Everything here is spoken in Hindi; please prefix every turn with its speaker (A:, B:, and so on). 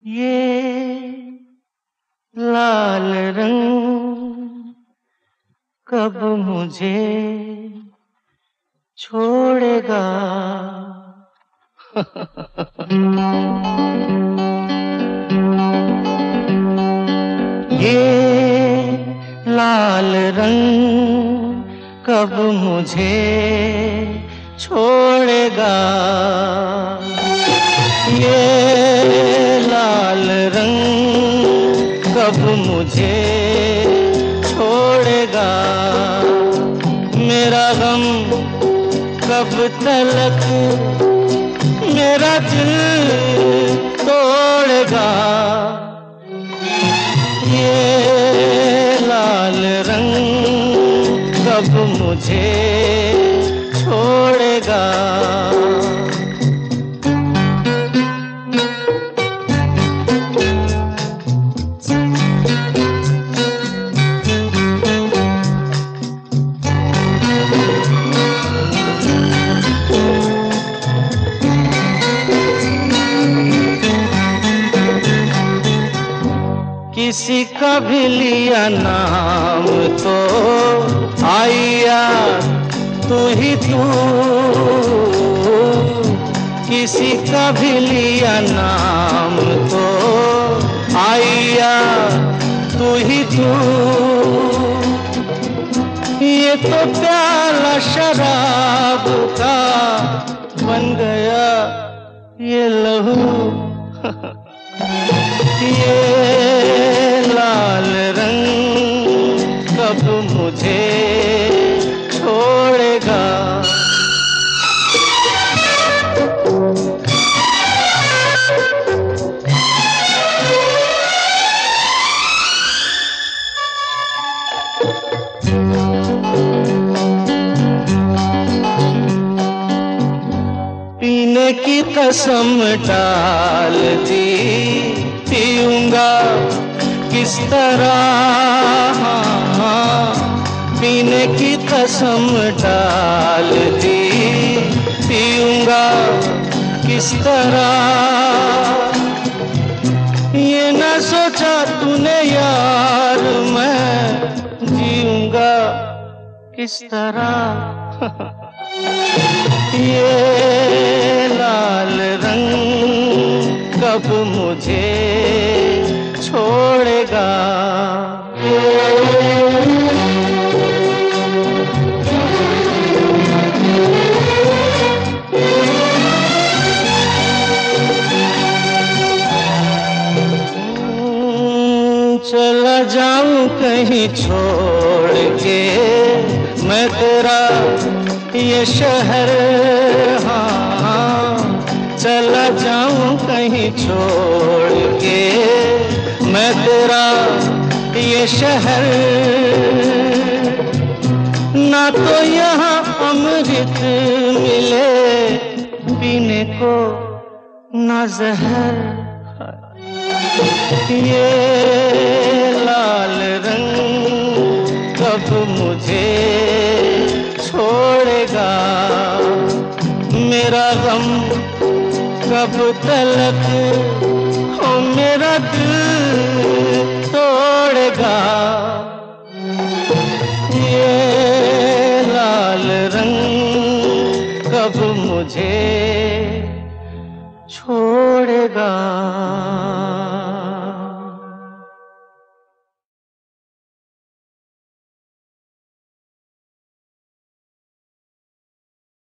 A: ये लाल रंग कब मुझे छोड़ेगा। ये लाल रंग कब मुझे छोड़ेगा। ये लाल रंग कब मुझे छोड़ेगा। मेरा गम कब तलक मेरा दिल तोड़ेगा। ये लाल रंग कब मुझे छोड़ेगा। किसी का भी लिया नाम तो आया तू ही तू। किसी का भी लिया नाम तो आया तू ही तू। ये तो प्याला शराब का बन गया ये लहू। ये लाल रंग कब मुझे छोड़ेगा। पीने की कसम डाल दी पीऊंगा किस तरह। पीने की कसम डाल दी पीऊंगा किस तरह। ये न सोचा तूने यार मैं जीऊंगा किस तरह। ये लाल रंग कब मुझे छोड़ेगा। चला जाऊं कहीं छोड़ के मैं तेरा ये शहर। हाँ चला जाऊं कहीं छोड़ के मैं तेरा ये शहर। ना तो यहाँ अमृत मिले पीने को ना जहर। ये लाल रंग कब मुझे छोड़ेगा। मेरा गम कब तलक हो मेरा दिल